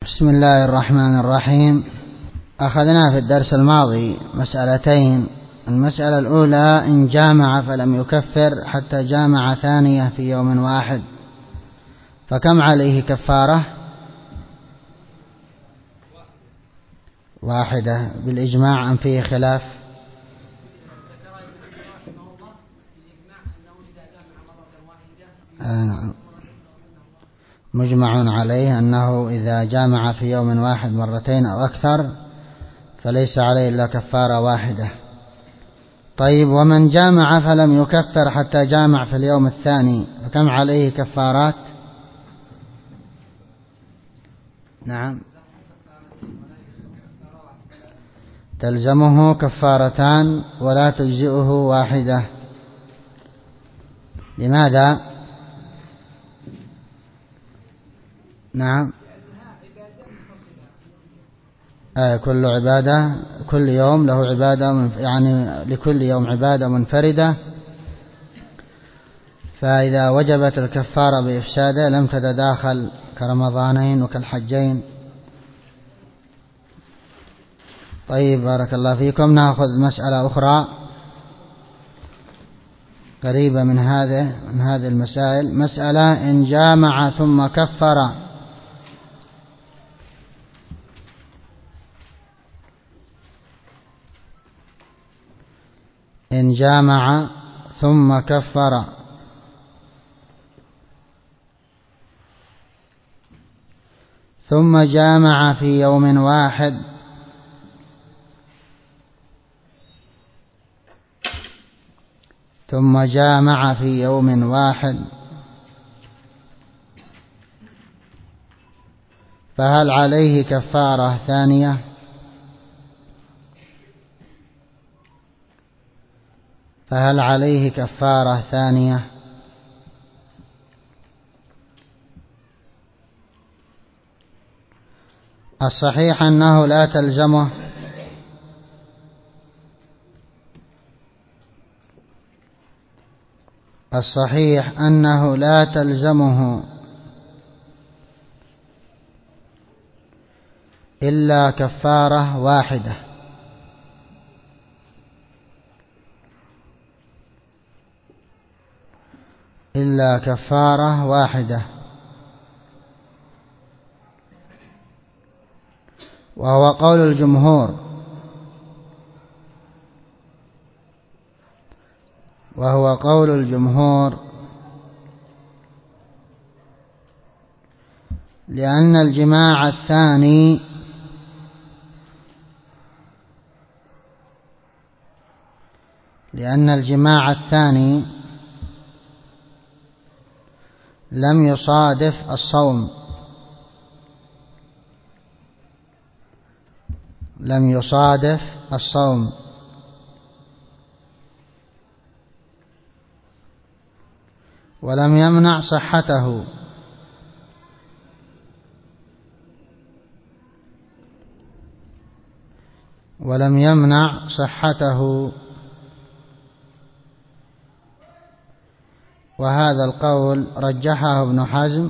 بسم الله الرحمن الرحيم. أخذنا في الدرس الماضي مسألتين. المسألة الأولى: إن جامع فلم يكفر حتى جامع ثانية في يوم واحد، فكم عليه كفارة؟ واحدة بالإجماع أم فيه خلاف؟ مجمع عليه أنه إذا جامع في يوم واحد مرتين أو أكثر فليس عليه إلا كفارة واحدة. طيب، ومن جامع فلم يكفر حتى جامع في اليوم الثاني فكم عليه كفارات؟ نعم، تلزمه كفارتان ولا تجزئه واحدة. لماذا؟ نعم، كل عبادة، كل يوم له عبادة، يعني لكل يوم عبادة منفردة، فإذا وجبت الكفارة بإفساده لم تتداخل كرمضانين وكالحجين. طيب، بارك الله فيكم. نأخذ مسألة أخرى قريبة من هذه المسائل. مسألة: إن جامع ثم كفر. إن جامع ثم كفر ثم جامع في يوم واحد فهل عليه كفارة ثانية؟ الصحيح أنه لا تلزمه، إلا كفارة واحدة، وهو قول الجمهور، لأن الجماع الثاني لم يصادف الصوم، ولم يمنع صحته، وهذا القول رجحه ابن حزم،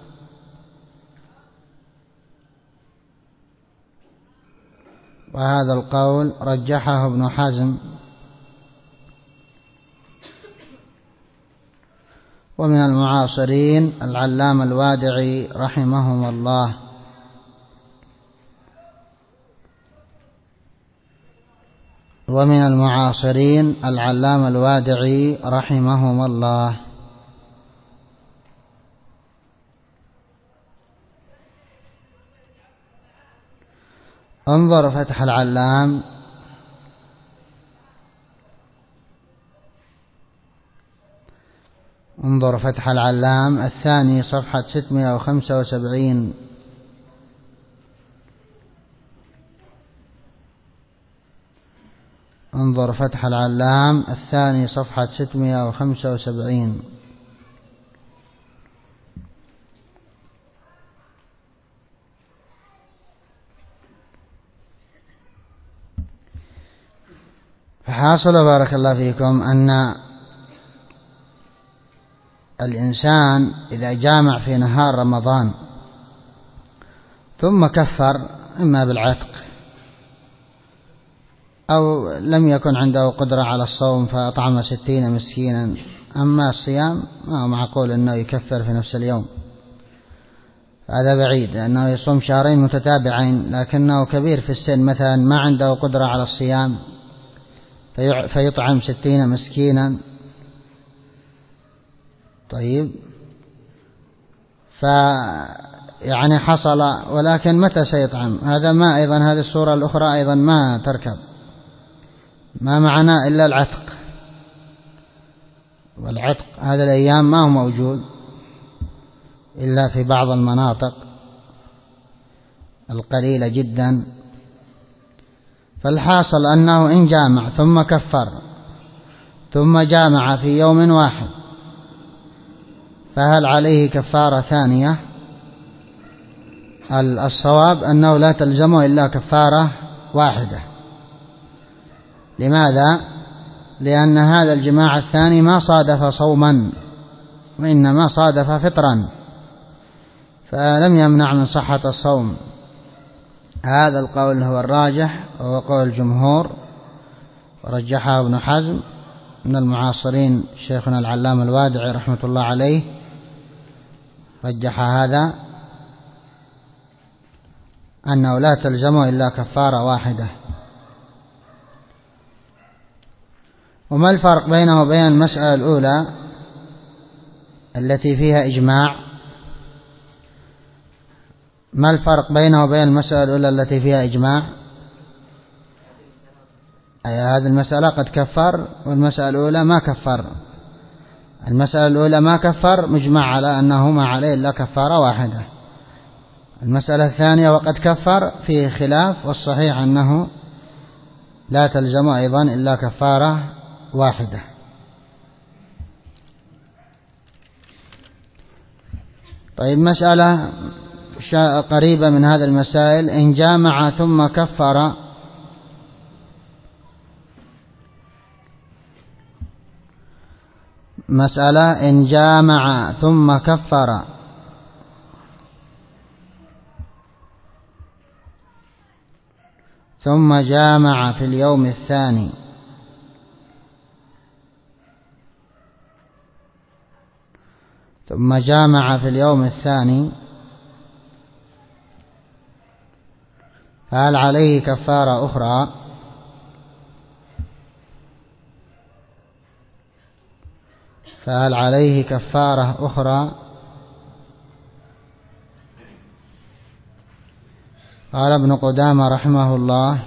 ومن المعاصرين العلامة الوادعي رحمهم الله. انظر فتح العلام الثاني صفحة 675. انظر فتح العلام الثاني صفحة 675. فحاصل بارك الله فيكم أن الإنسان إذا جامع في نهار رمضان ثم كفر إما بالعتق أو لم يكن عنده قدرة على الصوم فأطعم 60 مسكينا. أما الصيام ما هو معقول أنه يكفر في نفس اليوم، هذا بعيد، لأنه يصوم شهرين متتابعين، لكنه كبير في السن مثلا ما عنده قدرة على الصيام فيطعم 60 مسكينا. طيب، يعني حصل، ولكن متى سيطعم؟ هذا ما أيضا هذه الصورة الأخرى أيضا ما تركب، ما معنا إلا العتق، والعتق هذا الأيام ما هو موجود إلا في بعض المناطق القليلة جدا. فالحاصل أنه إن جامع ثم كفر ثم جامع في يوم واحد فهل عليه كفارة ثانية؟ الصواب أنه لا تلزمه إلا كفارة واحدة. لماذا؟ لأن هذا الجماع الثاني ما صادف صوما وإنما صادف فطرا، فلم يمنع من صحة الصوم. هذا القول هو الراجح وهو قول الجمهور، ورجحه ابن حزم من المعاصرين. شيخنا العلامة الوادعي رحمة الله عليه رجح هذا، أنه لا تلزمه إلا كفارة واحدة. وما الفرق بينه وبين المسألة الأولى التي فيها إجماع؟ ما الفرق بينه وبين المسألة الأولى التي فيها إجماع؟ هذه المسألة قد كفر، والمسألة الأولى ما كفر. المسألة الأولى ما كفر مجمع على أنه ما عليه إلا كفارة واحدة. المسألة الثانية وقد كفر فيه خلاف، والصحيح أنه لا تلزم أيضا إلا كفارة واحدة. طيب، مسألة قريبة من هذا المسائل: إن جامع ثم كفر، مسألة إن جامع ثم كفر ثم جامع في اليوم الثاني ثم جامع في اليوم الثاني فهل عليه كفارة أخرى؟ فهل عليه كفارة أخرى؟ قال ابن قدامة رحمه الله: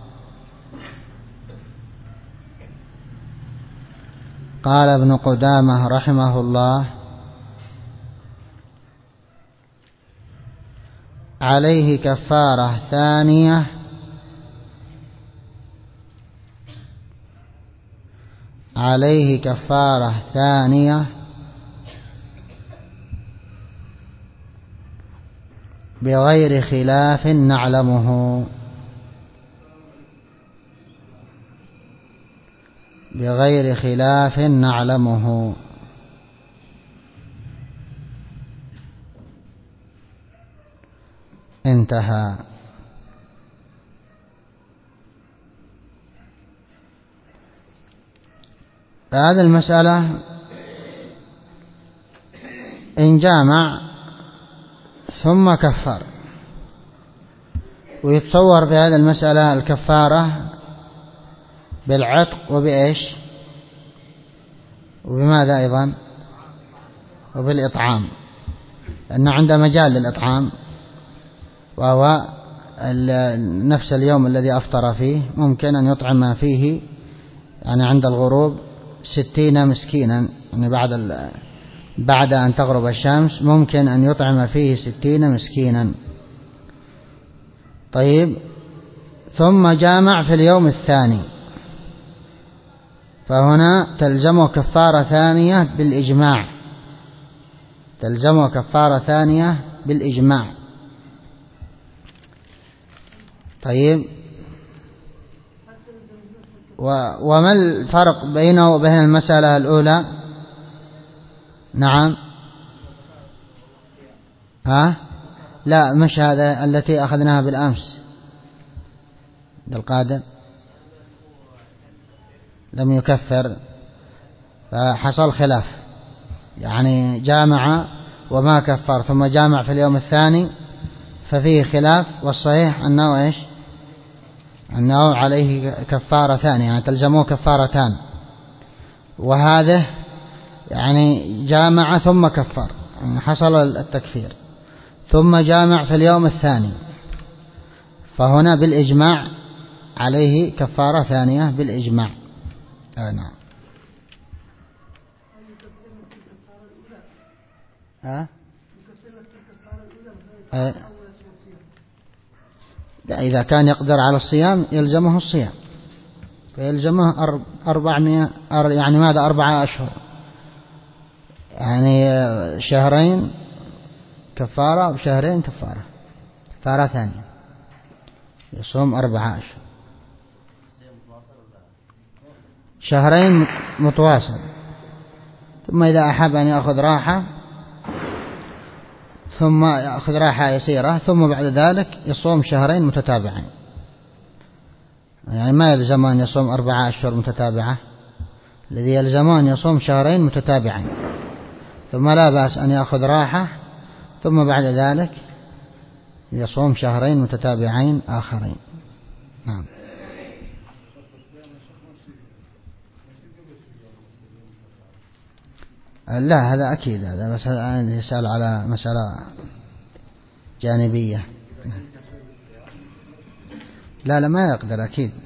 قال ابن قدامة رحمه الله: عليه كفارة ثانية عليه كفارة ثانية بغير خلاف نعلمه، بغير خلاف نعلمه. انتهى. هذه المسألة إن جامع ثم كفر، ويتصور في هذه المسألة الكفارة بالعتق وبإيش؟ وبماذا أيضا؟ وبالإطعام، لأن عنده مجال للإطعام، وهو نفس اليوم الذي أفطر فيه ممكن أن يطعم فيه، يعني عند الغروب 60 مسكينا، يعني بعد أن تغرب الشمس ممكن أن يطعم فيه 60 مسكينا. طيب، ثم جامع في اليوم الثاني، فهنا تلزمه كفارة ثانية بالإجماع، تلزمه كفارة ثانية بالإجماع. طيب، وما الفرق بينه وبين المسألة الأولى؟ نعم، لا مش هذا التي أخذناها بالأمس القادم لم يكفر، فحصل خلاف، يعني جامع وما كفر ثم جامع في اليوم الثاني ففيه خلاف، والصحيح أنه إيش؟ أنه عليه كفارة ثانية، يعني تلزمه كفارتان. وهذا يعني جامع ثم كفر، يعني حصل التكفير ثم جامع في اليوم الثاني، فهنا بالإجماع عليه كفارة ثانية بالإجماع. نعم. إذا كان يقدر على الصيام يلزمه الصيام، فيلزمه 400 يعني ماذا 4 أشهر، يعني شهرين كفارة وشهرين كفارة ثانية، يصوم 4 أشهر، شهرين متواصل، ثم إذا أحب أن يأخذ راحة ثم يأخذ راحة يسيرة ثم بعد ذلك يصوم شهرين متتابعين، يعني ما يلزم أن يصوم 4 أشهر متتابعة، الذي يلزم أن يصوم شهرين متتابعين، ثم لا بأس أن يأخذ راحة ثم بعد ذلك يصوم شهرين متتابعين آخرين. نعم. لا هذا أكيد، هذا بس يسأل على مسألة جانبية. لا ما يقدر أكيد.